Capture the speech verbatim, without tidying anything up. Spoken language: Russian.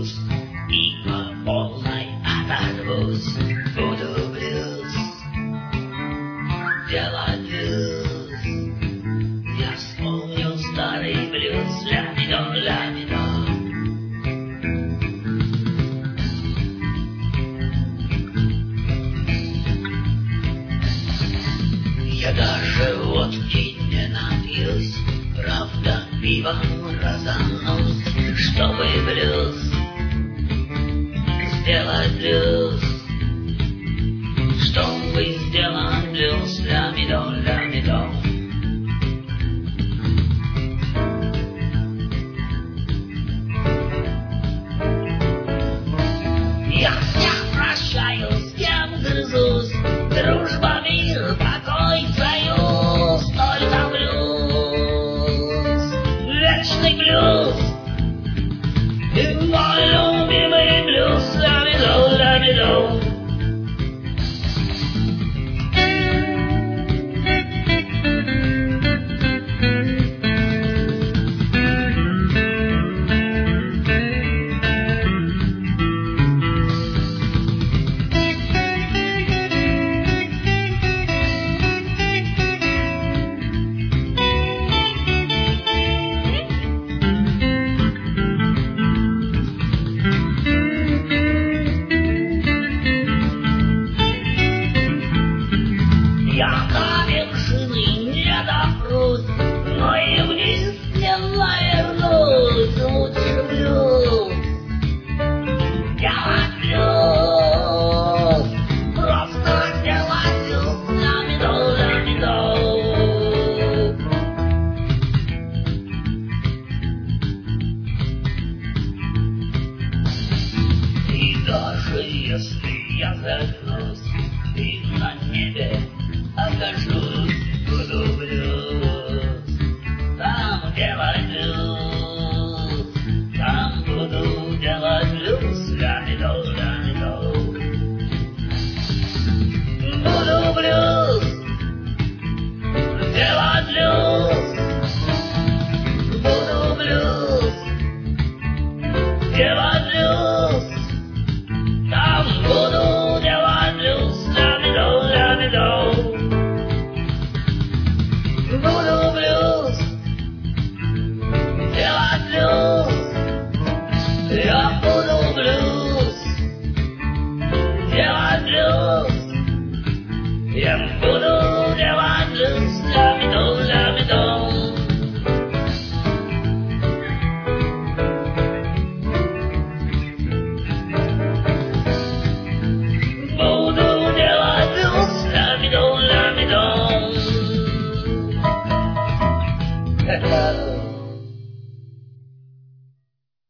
блюз, и по полной оторвусь. Буду блюз делать блюз. Я вспомню старый блюз. Ля-ми-до, ля-ми-до. Я даже водки не напьюсь, правда, пивом разомнусь, чтобы блюз сделать блюз, чтобы сделать блюз. Ля-ми-до, ля-ми-до. Я всех прощаю, с кем грызусь, дружба, мир, покой, союз, только блюз, вечный блюз, и мой любимый блюз. Ля-ми-до, ля-ми-до. Я камершины не допрусь, но и вниз не навернусь. Лучше блюз делать блюз, просто делать блюз. Ля-ми-до, ля-ми-до. И даже если я загнусь и на небе окажусь, буду блюз, там делать блюз, там буду делать блюз. Ля-ми-до, ля-ми-до. Буду блюз делать